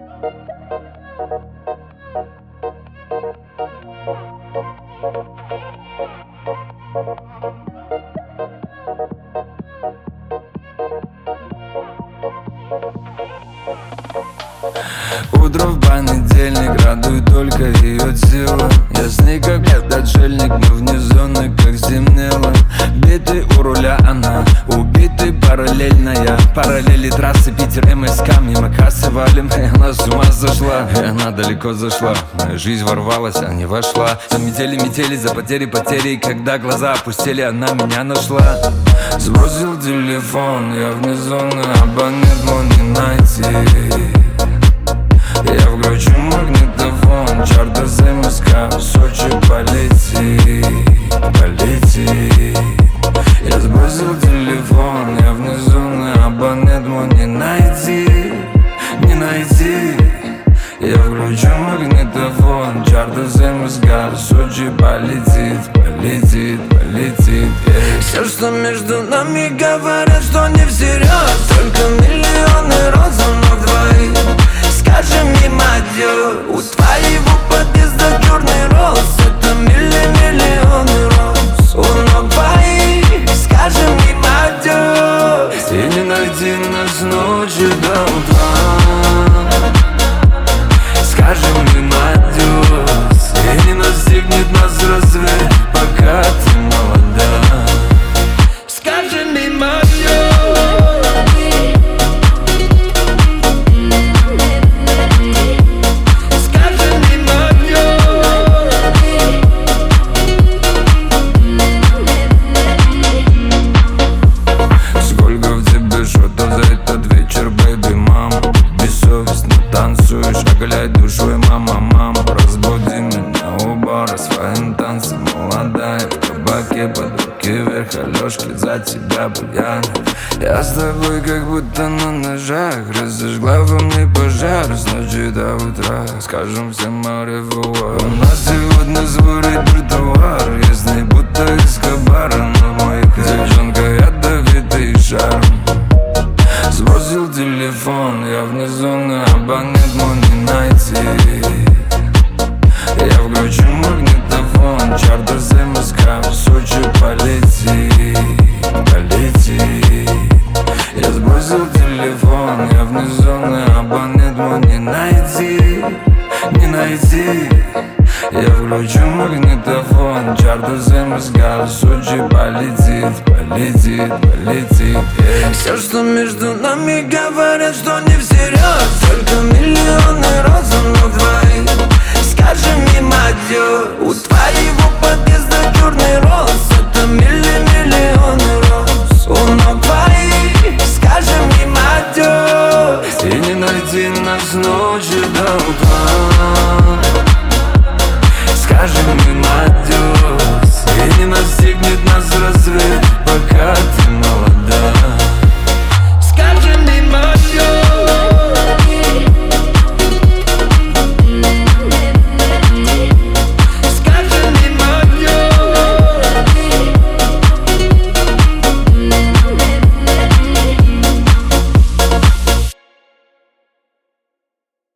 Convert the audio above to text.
Утро в понедельник радует только ее тело. Я с ней как отшельник, мы вне зоны, как стемнело. Битый у руля она, убитый параллельная. Параллели трассы Питер МСК, мимо кассы валим. И она с ума сошла, и она далеко зашла. Моя жизнь ворвалась, а не вошла. За метели, за потери. И когда глаза опустили, она меня нашла. Сбросил телефон, я вне зоны, абонент мой не найти. Я включу магнитофон, чарт из МСК, в Сочи полети. Я сбросил телефон, я вне зоны, абонент мой не найти. Я включу магнитофон, чарт из МСК, в Сочи полетит. Все, что между нами, говорят, что не всерьез. Только миллионы розовых двоих. Скажи мне, мадё, у твоего подъезда черный роз. Это миллионы роз у ног твоих. Скажи мне, мадё, и не найти нас ночи до утра. Скажи мне, мадё, и не настигнет нас рассвет, пока ты молода. Скажи мне, мадё. Оголяй душой, мама, разбуди меня у бара своим танцем. Молодая в кабаке, под руки вверх, Алёшки за тебя буяны. Я с тобой как будто на ножах, разожгла во мне пожар с ночи до утра. Скажем всем аревуар. У нас сегодня свой репертуар, я с ней будто из кабара на моих. Девчонка ядовитый шарм. Сбросил телефон, я вне зоны, абонент мой не найти. Я включу магнитофон, чарт из МСК, в Сочи полети. Я сбросил телефон, я вне зоны, абонент мой не найти. Я включу магнитофон, чарт из МСК, в Сочи полетит. Все, что между нами, говорят, что не всерьез. Только миллионы роз у ног твоих. Скажи мне, мадё, у твоего подъезда черный роз. Это миллионы роз у ног твоих. Скажи мне, мадё, и не найти нас ночи до утра. Скажи мне, мадё, и не настигнет нас рассвет, пока ты